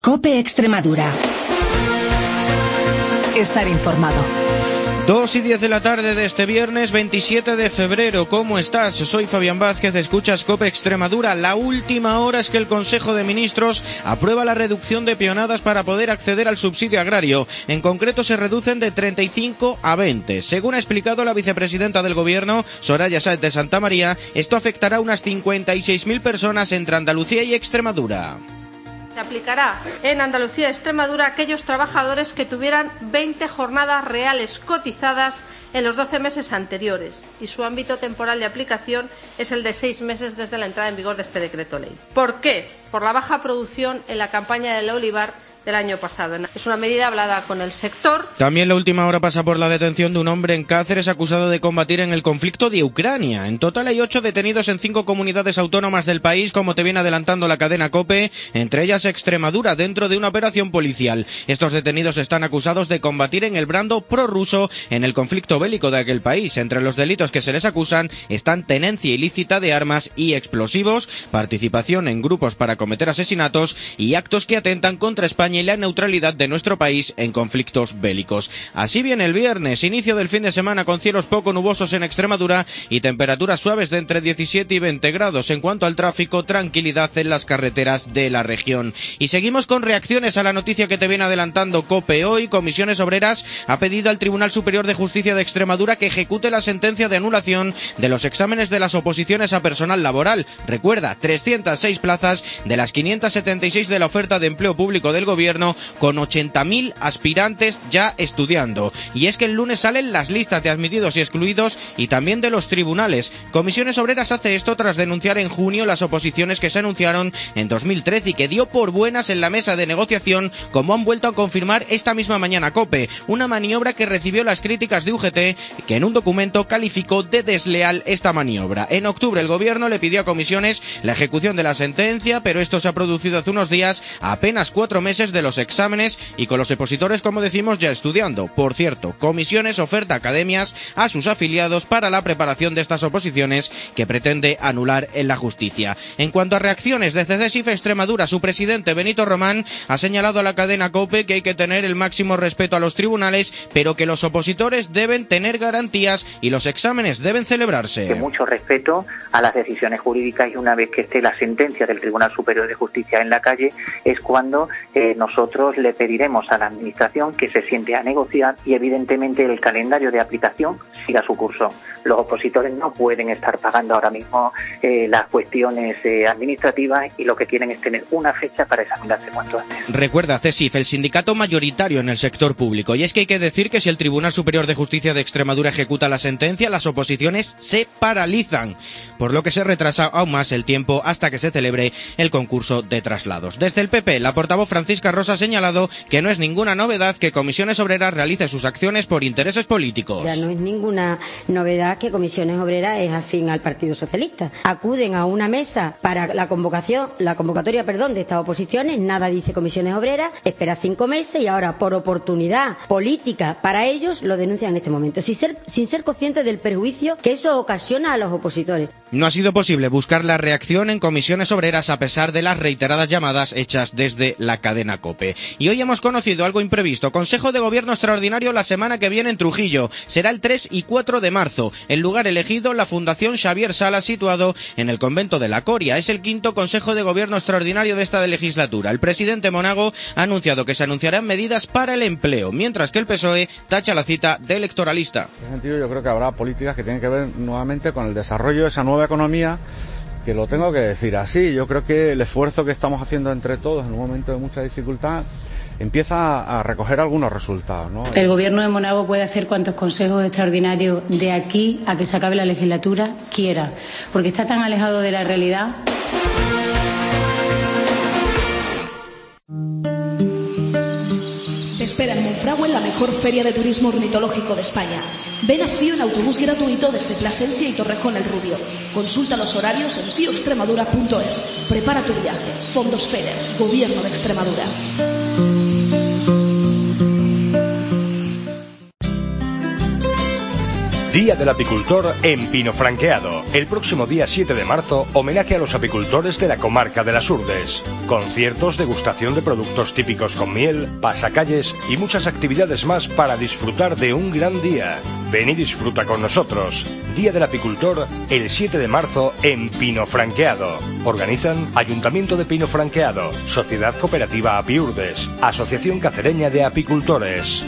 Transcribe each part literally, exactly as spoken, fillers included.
COPE Extremadura. Estar informado. dos y diez de la tarde de este viernes veintisiete de febrero. ¿Cómo estás? Soy Fabián Vázquez, escuchas COPE Extremadura. La última hora es que el Consejo de Ministros aprueba la reducción de peonadas para poder acceder al subsidio agrario. En concreto se reducen de treinta y cinco a veinte. Según ha explicado la vicepresidenta del Gobierno, Soraya Sáez de Santamaría, esto afectará a unas cincuenta y seis mil personas entre Andalucía y Extremadura. Se aplicará en Andalucía y Extremadura a aquellos trabajadores que tuvieran veinte jornadas reales cotizadas en los doce meses anteriores, y su ámbito temporal de aplicación es el de seis meses desde la entrada en vigor de este decreto ley. ¿Por qué? Por la baja producción en la campaña del olivar del año pasado. Es una medida hablada con el sector. También la última hora pasa por la detención de un hombre en Cáceres acusado de combatir en el conflicto de Ucrania. En total hay ocho detenidos en cinco comunidades autónomas del país, como te viene adelantando la cadena COPE, entre ellas Extremadura, dentro de una operación policial. Estos detenidos están acusados de combatir en el bando prorruso en el conflicto bélico de aquel país. Entre los delitos que se les acusan están tenencia ilícita de armas y explosivos, participación en grupos para cometer asesinatos y actos que atentan contra España y la neutralidad de nuestro país en conflictos bélicos. Así viene el viernes, inicio del fin de semana con cielos poco nubosos en Extremadura y temperaturas suaves de entre diecisiete y veinte grados. En cuanto al tráfico, tranquilidad en las carreteras de la región. Y seguimos con reacciones a la noticia que te viene adelantando COPE. Hoy, Comisiones Obreras ha pedido al Tribunal Superior de Justicia de Extremadura que ejecute la sentencia de anulación de los exámenes de las oposiciones a personal laboral. Recuerda, trescientas seis plazas de las quinientas setenta y seis de la oferta de empleo público del Gobierno, con ochenta mil aspirantes ya estudiando. Y es que el lunes salen las listas de admitidos y excluidos y también de los tribunales. Comisiones Obreras hace esto tras denunciar en junio las oposiciones que se anunciaron en dos mil trece y que dio por buenas en la mesa de negociación, como han vuelto a confirmar esta misma mañana COPE. Una maniobra que recibió las críticas de U G T, que en un documento calificó de desleal esta maniobra. En octubre el Gobierno le pidió a Comisiones la ejecución de la sentencia, pero esto se ha producido hace unos días, a apenas cuatro meses de los exámenes y con los opositores, como decimos, ya estudiando. Por cierto, Comisiones oferta academias a sus afiliados para la preparación de estas oposiciones que pretende anular en la justicia. En cuanto a reacciones de CESIF Extremadura, su presidente Benito Román ha señalado a la cadena COPE que hay que tener el máximo respeto a los tribunales, pero que los opositores deben tener garantías y los exámenes deben celebrarse. Que mucho respeto a las decisiones jurídicas, y una vez que esté la sentencia del Tribunal Superior de Justicia en la calle es cuando eh, nosotros le pediremos a la Administración que se siente a negociar y evidentemente el calendario de aplicación siga su curso. Los opositores no pueden estar pagando ahora mismo eh, las cuestiones eh, administrativas, y lo que quieren es tener una fecha para examinarse cuanto antes. Recuerda, CESIF, el sindicato mayoritario en el sector público, y es que hay que decir que si el Tribunal Superior de Justicia de Extremadura ejecuta la sentencia, las oposiciones se paralizan, por lo que se retrasa aún más el tiempo hasta que se celebre el concurso de traslados. Desde el P P, la portavoz Francisca Rosa ha señalado que no es ninguna novedad que Comisiones Obreras realice sus acciones por intereses políticos. Ya no es ninguna novedad que Comisiones Obreras es afín al Partido Socialista. Acuden a una mesa para la convocación, la convocatoria, perdón, de estas oposiciones, nada dice Comisiones Obreras, espera cinco meses y ahora, por oportunidad política para ellos, lo denuncian en este momento, sin ser, sin ser conscientes del perjuicio que eso ocasiona a los opositores. No ha sido posible buscar la reacción en Comisiones Obreras a pesar de las reiteradas llamadas hechas desde la cadena COPE. Y hoy hemos conocido algo imprevisto. Consejo de Gobierno extraordinario la semana que viene en Trujillo. Será el tres y cuatro de marzo. El lugar elegido, la Fundación Xavier Sala, situado en el convento de la Coria. Es el quinto Consejo de Gobierno extraordinario de esta legislatura. El presidente Monago ha anunciado que se anunciarán medidas para el empleo, mientras que el P S O E tacha la cita de electoralista. En ese sentido, yo creo que habrá políticas que tienen que ver nuevamente con el desarrollo de esa nueva economía, que lo tengo que decir así. Yo creo que el esfuerzo que estamos haciendo entre todos en un momento de mucha dificultad empieza a recoger algunos resultados, ¿no? El Gobierno de Monago puede hacer cuantos consejos extraordinarios de aquí a que se acabe la legislatura quiera, porque está tan alejado de la realidad. Te espera en Monfragüe la mejor feria de turismo ornitológico de España. Ven a Cío en autobús gratuito desde Plasencia y Torrejón el Rubio. Consulta los horarios en cío extremadura punto es. Prepara tu viaje. Fondos FEDER, Gobierno de Extremadura. Día Día del Apicultor en Pino Franqueado. El próximo día siete de marzo, homenaje a los apicultores de la comarca de las Urdes. Conciertos, degustación de productos típicos con miel, pasacalles y muchas actividades más para disfrutar de un gran día. Ven y disfruta con nosotros. Día del Apicultor el siete de marzo en Pino Franqueado. Organizan Ayuntamiento de Pino Franqueado, Sociedad Cooperativa Apiurdes, Asociación Cacereña de Apicultores.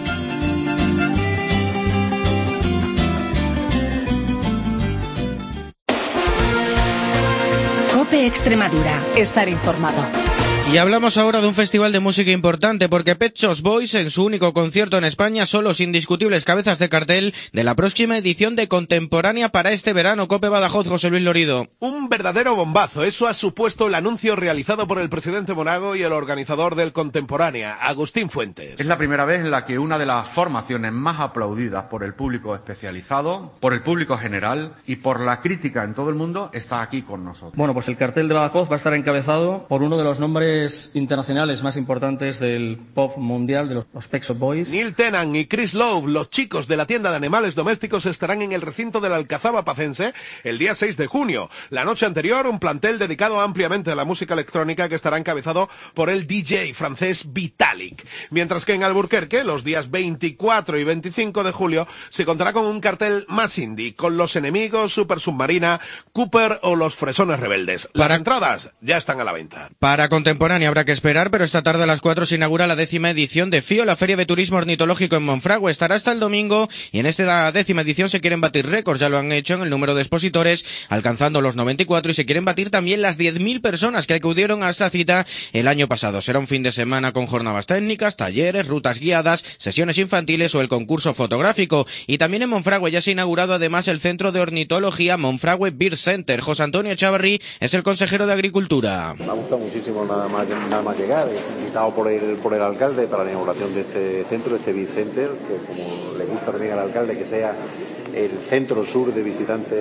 COPE Extremadura. Estar informado. Y hablamos ahora de un festival de música importante, porque Pet Shop Boys, en su único concierto en España, son los indiscutibles cabezas de cartel de la próxima edición de Contemporánea para este verano. COPE Badajoz, José Luis Lorido. Un verdadero bombazo. Eso ha supuesto el anuncio realizado por el presidente Monago y el organizador del Contemporánea, Agustín Fuentes. Es la primera vez en la que una de las formaciones más aplaudidas por el público especializado, por el público general y por la crítica en todo el mundo está aquí con nosotros. Bueno, pues el cartel de Badajoz va a estar encabezado por uno de los nombres internacionales más importantes del pop mundial, de los, los Pet Shop Boys. Neil Tennant y Chris Love, los chicos de la tienda de animales domésticos, estarán en el recinto de la Alcazaba Pacense el día seis de junio. La noche anterior, un plantel dedicado ampliamente a la música electrónica que estará encabezado por el D J francés Vitalik. Mientras que en Alburquerque, los días veinticuatro y veinticinco de julio, se contará con un cartel más indie, con Los Enemigos, Super Submarina, Cooper o Los Fresones Rebeldes. Las para... entradas ya están a la venta. Para Contemporánea habrá que esperar, pero esta tarde a las cuatro se inaugura la décima edición de FIO, la Feria de Turismo Ornitológico en Monfragüe. Estará hasta el domingo y en esta décima edición se quieren batir récords, ya lo han hecho en el número de expositores, alcanzando los noventa y cuatro, y se quieren batir también las diez mil personas que acudieron a esta cita el año pasado. Será un fin de semana con jornadas técnicas, talleres, rutas guiadas, sesiones infantiles o el concurso fotográfico. Y también en Monfragüe ya se ha inaugurado además el Centro de Ornitología Monfragüe Bird Center. José Antonio Chavarri es el consejero de Agricultura. Me ha gustado muchísimo nada más nada más llegar, invitado por el por el alcalde para la inauguración de este centro, este Bird Center, que como le gusta también al alcalde que sea el centro sur de visitantes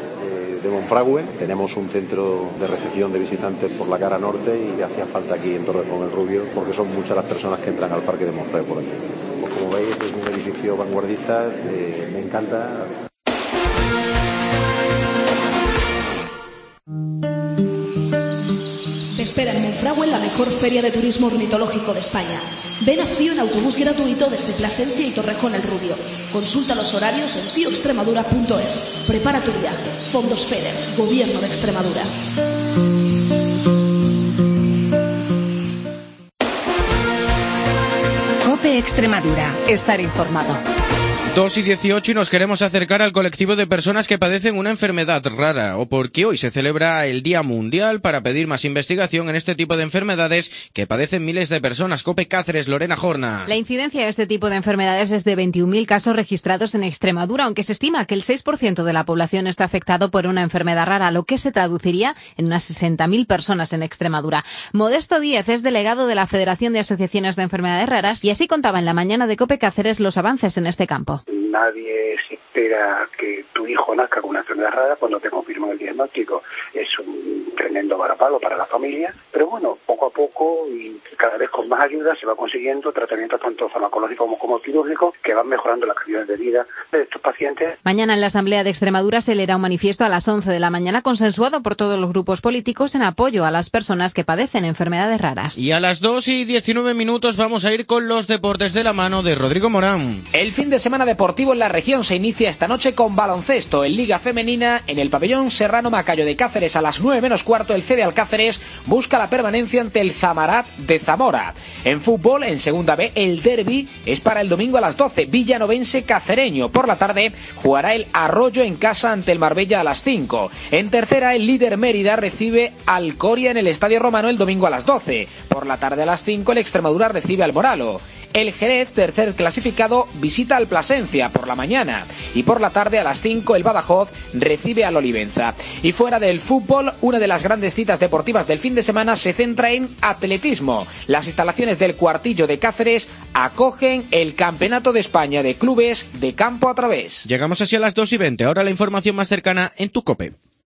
de, de Monfragüe. Tenemos un centro de recepción de visitantes por la cara norte y hacía falta aquí en Torrejón el Rubio, porque son muchas las personas que entran al parque de Monfragüe por aquí. Pues como veis es un edificio vanguardista, eh, me encanta. Te espera en Monfragüe la mejor feria de turismo ornitológico de España. Ven a FIO en autobús gratuito desde Plasencia y Torrejón el Rubio. Consulta los horarios en fio extremadura punto es. Prepara tu viaje. Fondos FEDER, Gobierno de Extremadura. COPE Extremadura. Estar informado. dos y dieciocho y nos queremos acercar al colectivo de personas que padecen una enfermedad rara, o porque hoy se celebra el Día Mundial para pedir más investigación en este tipo de enfermedades que padecen miles de personas. COPE Cáceres, Lorena Jorna. La incidencia de este tipo de enfermedades es de veintiún mil casos registrados en Extremadura, aunque se estima que el seis por ciento de la población está afectado por una enfermedad rara, lo que se traduciría en unas sesenta mil personas en Extremadura. Modesto Díez es delegado de la Federación de Asociaciones de Enfermedades Raras y así contaba en la mañana de COPE Cáceres los avances en este campo. Nadie se espera que tu hijo nazca con una enfermedad rara cuando te confirman el diagnóstico. Es un tremendo varapalo para la familia, pero bueno, poco a poco y cada vez con más ayuda se va consiguiendo tratamientos tanto farmacológicos como, como quirúrgicos que van mejorando las calidades de vida de estos pacientes. Mañana en la Asamblea de Extremadura se leerá un manifiesto a las once de la mañana consensuado por todos los grupos políticos en apoyo a las personas que padecen enfermedades raras. Y a las dos y diecinueve minutos vamos a ir con los deportes de la mano de Rodrigo Morán. El fin de semana deportivo en la región se inicia esta noche con baloncesto en Liga Femenina en el pabellón Serrano Macayo de Cáceres. A las nueve menos cuarto el C D Alcáceres busca la permanencia ante el Zamarat de Zamora. En fútbol, en segunda B, el derbi es para el domingo a las doce, Villanovense Cacereño. Por la tarde jugará el Arroyo en casa ante el Marbella a las cinco. En tercera, el líder Mérida recibe al Coria en el Estadio Romano el domingo a las doce. Por la tarde a las cinco el Extremadura recibe al Moralo. El Jerez, tercer clasificado, visita al Plasencia por la mañana. Y por la tarde a las cinco el Badajoz recibe al Olivenza. Y fuera del fútbol, una de las grandes citas deportivas del fin de semana se centra en atletismo. Las instalaciones del Cuartillo de Cáceres acogen el Campeonato de España de Clubes de Campo a Través. Llegamos así a las dos y veinte. Ahora la información más cercana en tu COPE.